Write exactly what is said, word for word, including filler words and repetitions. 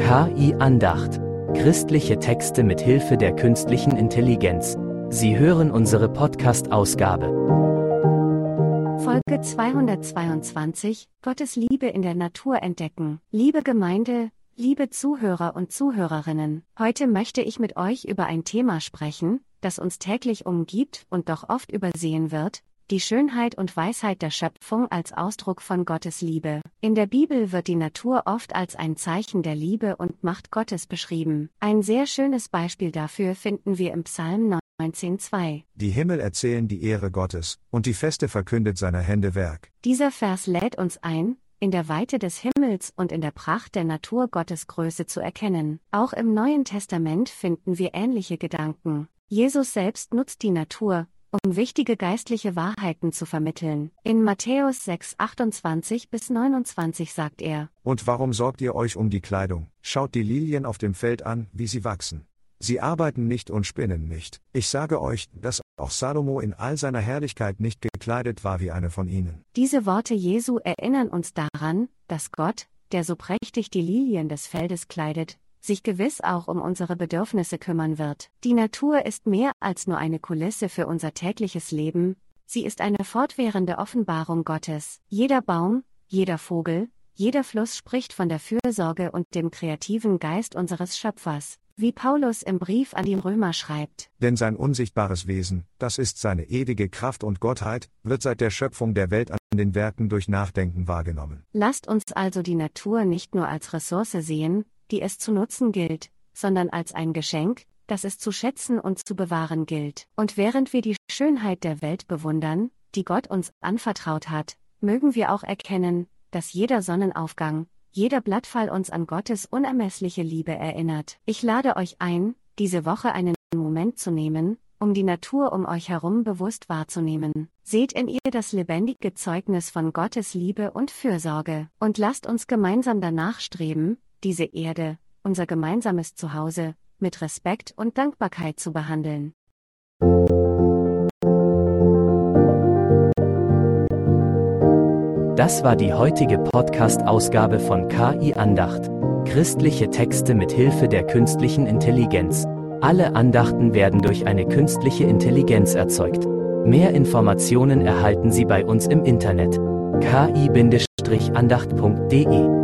K I-Andacht. Christliche Texte mit Hilfe der künstlichen Intelligenz. Sie hören unsere Podcast-Ausgabe. Folge zweihundertzweiundzwanzig, Gottes Liebe in der Natur entdecken. Liebe Gemeinde, liebe Zuhörer und Zuhörerinnen, heute möchte ich mit euch über ein Thema sprechen, das uns täglich umgibt und doch oft übersehen wird: die Schönheit und Weisheit der Schöpfung als Ausdruck von Gottes Liebe. In der Bibel wird die Natur oft als ein Zeichen der Liebe und Macht Gottes beschrieben. Ein sehr schönes Beispiel dafür finden wir im Psalm neunzehn zwei. Die Himmel erzählen die Ehre Gottes, und die Feste verkündet seiner Hände Werk. Dieser Vers lädt uns ein, in der Weite des Himmels und in der Pracht der Natur Gottes Größe zu erkennen. Auch im Neuen Testament finden wir ähnliche Gedanken. Jesus selbst nutzt die Natur, um wichtige geistliche Wahrheiten zu vermitteln. In Matthäus sechs achtundzwanzig bis neunundzwanzig sagt er: Und warum sorgt ihr euch um die Kleidung? Schaut die Lilien auf dem Feld an, wie sie wachsen. Sie arbeiten nicht und spinnen nicht. Ich sage euch, dass auch Salomo in all seiner Herrlichkeit nicht gekleidet war wie eine von ihnen. Diese Worte Jesu erinnern uns daran, dass Gott, der so prächtig die Lilien des Feldes kleidet, sich gewiss auch um unsere Bedürfnisse kümmern wird. Die Natur ist mehr als nur eine Kulisse für unser tägliches Leben, sie ist eine fortwährende Offenbarung Gottes. Jeder Baum, jeder Vogel, jeder Fluss spricht von der Fürsorge und dem kreativen Geist unseres Schöpfers, wie Paulus im Brief an die Römer schreibt. Denn sein unsichtbares Wesen, das ist seine ewige Kraft und Gottheit, wird seit der Schöpfung der Welt an den Werken durch Nachdenken wahrgenommen. Lasst uns also die Natur nicht nur als Ressource sehen, die es zu nutzen gilt, sondern als ein Geschenk, das es zu schätzen und zu bewahren gilt. Und während wir die Schönheit der Welt bewundern, die Gott uns anvertraut hat, mögen wir auch erkennen, dass jeder Sonnenaufgang, jeder Blattfall uns an Gottes unermessliche Liebe erinnert. Ich lade euch ein, diese Woche einen Moment zu nehmen, um die Natur um euch herum bewusst wahrzunehmen. Seht in ihr das lebendige Zeugnis von Gottes Liebe und Fürsorge. Und lasst uns gemeinsam danach streben, diese Erde, unser gemeinsames Zuhause, mit Respekt und Dankbarkeit zu behandeln. Das war die heutige Podcast-Ausgabe von K I-Andacht. Christliche Texte mit Hilfe der künstlichen Intelligenz. Alle Andachten werden durch eine künstliche Intelligenz erzeugt. Mehr Informationen erhalten Sie bei uns im Internet: k i Bindestrich andacht punkt de.